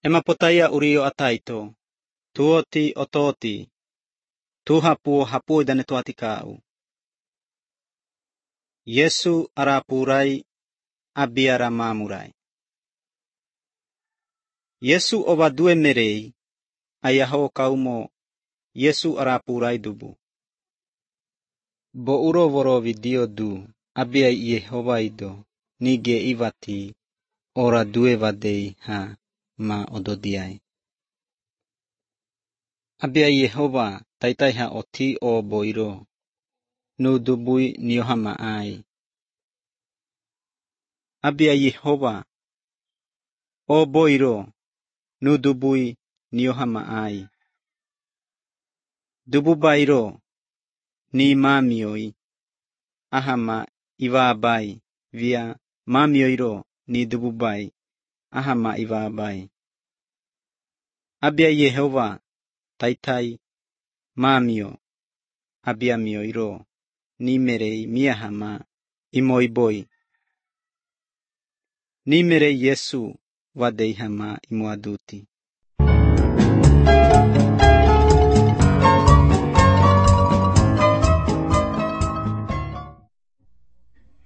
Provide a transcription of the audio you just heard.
Ema potaya urio ataito, tuoti ototi, tuhapu hapui dane tuati kau. Yesu arapurai abiara mamurai. Yesu oba due merei, ayaho kaumo Yesu arapurai dubu. Bo uro voro video du, abiai Yehova ido, nige ivati, ora due vadei ha ma ododiai. Abiai Yehova taitai ha oti o boiro, nu dubui niohama ai. Abiai Yehova o boiro, nu dubui niohama ai. Dubu bairo, ni mamioi, ahama iwabai, via mamioiro ni dububai, ahama iwabai. Abiai Yehova taitai mamio, abiamioiro, ni merei miahama imoiboi. Ni merei Yesu wadeihama imoaduti.